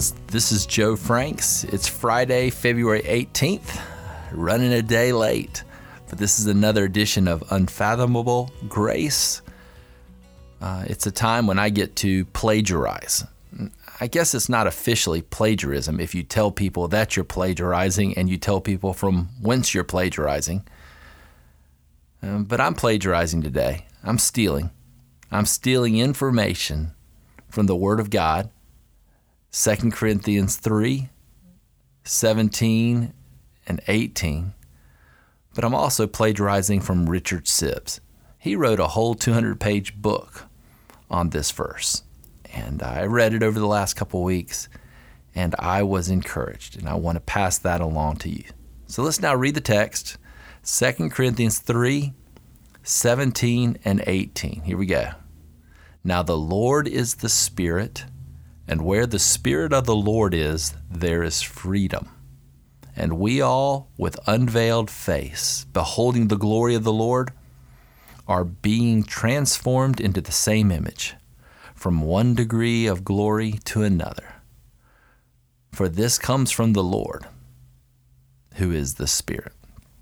friends. This is Joe Franks. It's Friday, February 18th, running a day late, but this is another edition of Unfathomable Grace. It's a time when I get to plagiarize. I guess it's not officially plagiarism if you tell people that you're plagiarizing and you tell people from whence you're plagiarizing. But I'm plagiarizing today. I'm stealing. I'm stealing information from the Word of God, 2 Corinthians 3, 17, and 18. But I'm also plagiarizing from Richard Sibbes. He wrote a whole 200-page book on this verse. And I read it over the last couple of weeks, and I was encouraged, and I want to pass that along to you. So let's now read the text, 2 Corinthians 3, 17, and 18. Here we go. Now the Lord is the Spirit, and where the Spirit of the Lord is, there is freedom. And we all, with unveiled face, beholding the glory of the Lord, are being transformed into the same image, from one degree of glory to another. For this comes from the Lord, who is the Spirit.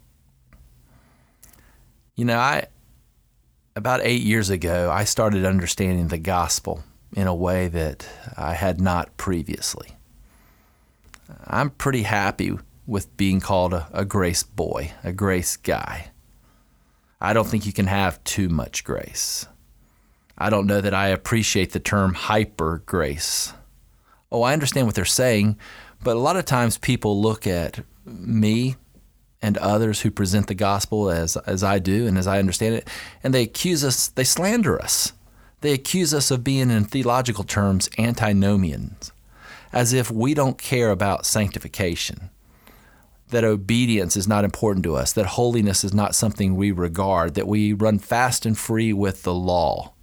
You know, about 8 years ago, I started understanding the gospel in a way that I had not previously. I'm pretty happy with being called a grace boy, a grace guy. I don't think you can have too much grace. I don't know that I appreciate the term hyper grace. Oh, I understand what they're saying, but a lot of times people look at me and others who present the gospel as I do and as I understand it, and they accuse us, they slander us. They accuse us of being, in theological terms, antinomians, as if we don't care about sanctification, that obedience is not important to us, that holiness is not something we regard, that we run fast and free with the law.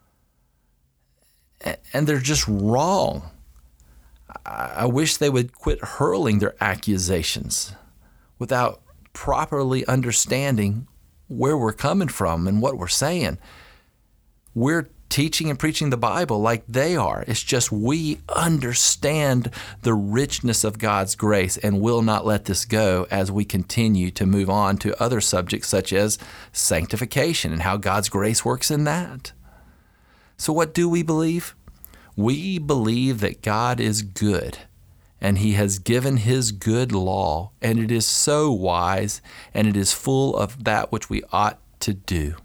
And they're just wrong. I wish they would quit hurling their accusations without properly understanding where we're coming from and what we're saying. We're teaching and preaching the Bible like they are. It's just we understand the richness of God's grace and will not let this go as we continue to move on to other subjects such as sanctification and how God's grace works in that. So what do we believe? We believe that God is good, and He has given His good law, and it is so wise, and it is full of that which we ought to do.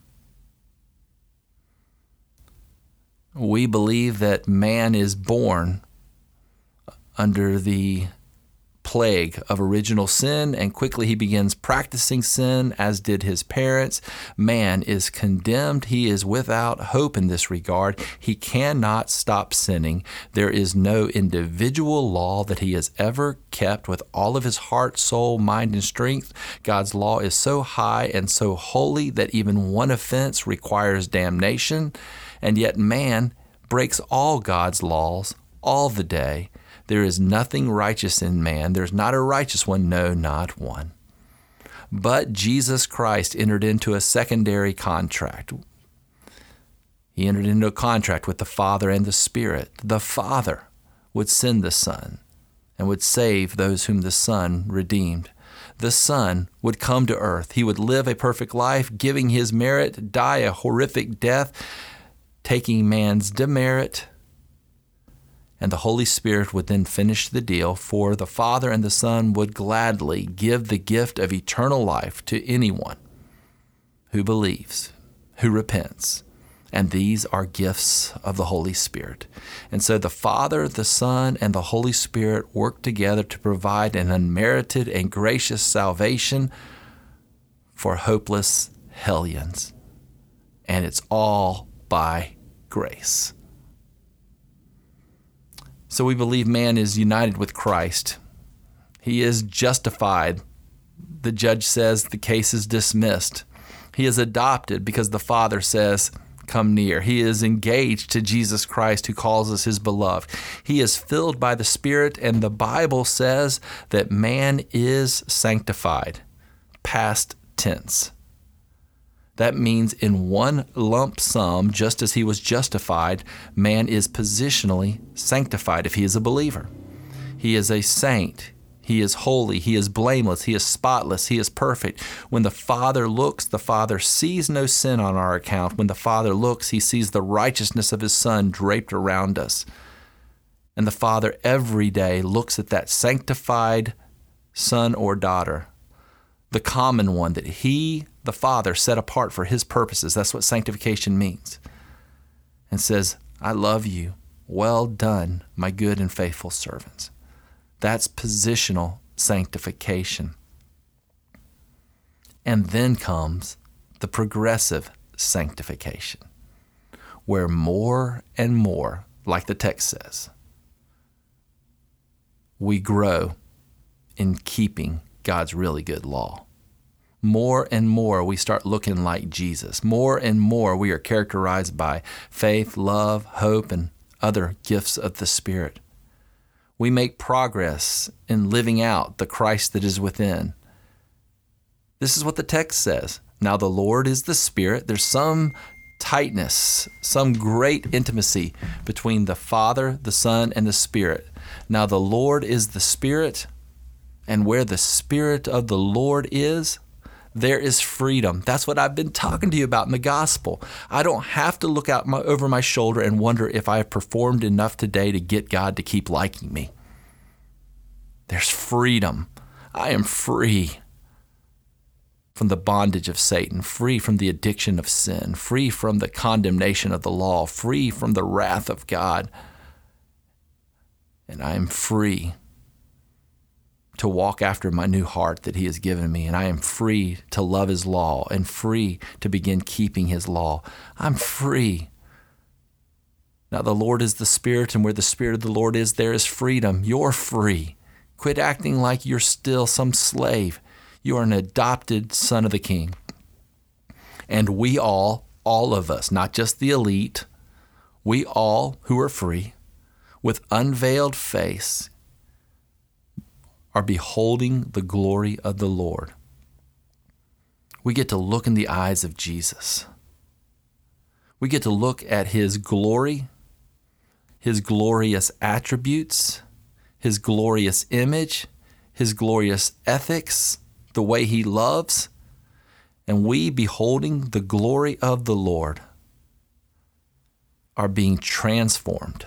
We believe that man is born under the plague of original sin, and quickly he begins practicing sin, as did his parents. Man is condemned. He is without hope in this regard. He cannot stop sinning. There is no individual law that he has ever kept with all of his heart, soul, mind, and strength. God's law is so high and so holy that even one offense requires damnation, and yet man breaks all God's laws all the day. There is nothing righteous in man. There's not a righteous one, no, not one. But Jesus Christ entered into a secondary contract. He entered into a contract with the Father and the Spirit. The Father would send the Son and would save those whom the Son redeemed. The Son would come to earth. He would live a perfect life, giving His merit, die a horrific death, taking man's demerit, and the Holy Spirit would then finish the deal, for the Father and the Son would gladly give the gift of eternal life to anyone who believes, who repents. And these are gifts of the Holy Spirit. And so the Father, the Son, and the Holy Spirit work together to provide an unmerited and gracious salvation for hopeless hellions. And it's all by grace. So we believe man is united with Christ. He is justified. The judge says the case is dismissed. He is adopted because the Father says, come near. He is engaged to Jesus Christ, who calls us His beloved. He is filled by the Spirit, and the Bible says that man is sanctified, past tense. That means in one lump sum, just as he was justified, man is positionally sanctified if he is a believer. He is a saint. He is holy. He is blameless. He is spotless. He is perfect. When the Father looks, the Father sees no sin on our account. When the Father looks, he sees the righteousness of his Son draped around us. And the Father every day looks at that sanctified son or daughter, the common one that he, the Father, set apart for his purposes. That's what sanctification means. And says, I love you. Well done, my good and faithful servants. That's positional sanctification. And then comes the progressive sanctification, where more and more, like the text says, we grow in keeping God's really good law. More and more we start looking like Jesus. More and more we are characterized by faith, love, hope, and other gifts of the Spirit. We make progress in living out the Christ that is within. This is what the text says. Now the Lord is the Spirit. There's some tightness, some great intimacy between the Father, the Son, and the Spirit. Now the Lord is the Spirit, and where the Spirit of the Lord is, there is freedom. That's what I've been talking to you about in the gospel. I don't have to look out over my shoulder and wonder if I have performed enough today to get God to keep liking me. There's freedom. I am free from the bondage of Satan, free from the addiction of sin, free from the condemnation of the law, free from the wrath of God. And I am free to walk after my new heart that he has given me. And I am free to love his law and free to begin keeping his law. I'm free. Now the Lord is the Spirit, and where the Spirit of the Lord is, there is freedom. You're free. Quit acting like you're still some slave. You are an adopted son of the King. And we all of us, not just the elite, we all who are free, with unveiled face, are beholding the glory of the Lord. We get to look in the eyes of Jesus. We get to look at his glory, his glorious attributes, his glorious image, his glorious ethics, the way he loves, and we, beholding the glory of the Lord, are being transformed.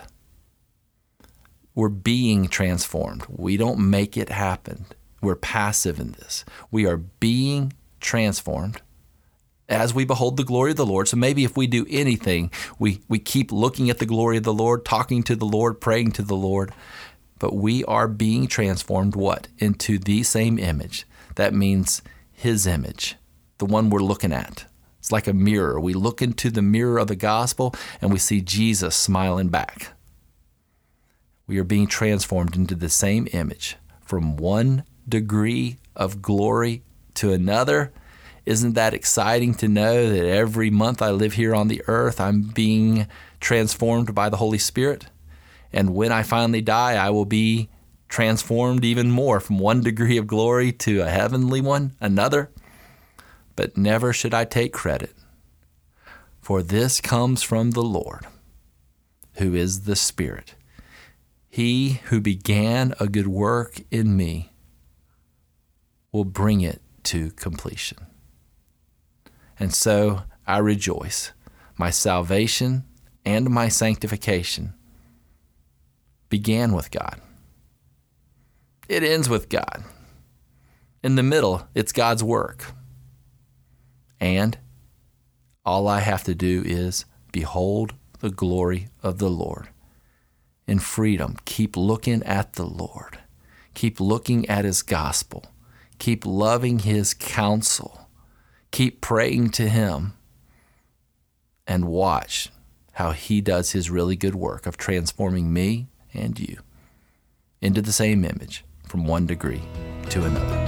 We're being transformed. We don't make it happen. We're passive in this. We are being transformed as we behold the glory of the Lord. So maybe if we do anything, we keep looking at the glory of the Lord, talking to the Lord, praying to the Lord, but we are being transformed, what? Into the same image. That means his image, the one we're looking at. It's like a mirror. We look into the mirror of the gospel and we see Jesus smiling back. We are being transformed into the same image from one degree of glory to another. Isn't that exciting to know that every month I live here on the earth, I'm being transformed by the Holy Spirit? And when I finally die, I will be transformed even more from one degree of glory to a heavenly one, another. But never should I take credit, for this comes from the Lord, who is the Spirit. He who began a good work in me will bring it to completion. And so I rejoice. My salvation and my sanctification began with God. It ends with God. In the middle, it's God's work. And all I have to do is behold the glory of the Lord. In freedom, keep looking at the Lord. Keep looking at his gospel. Keep loving his counsel. Keep praying to him. And watch how he does his really good work of transforming me and you into the same image from one degree to another.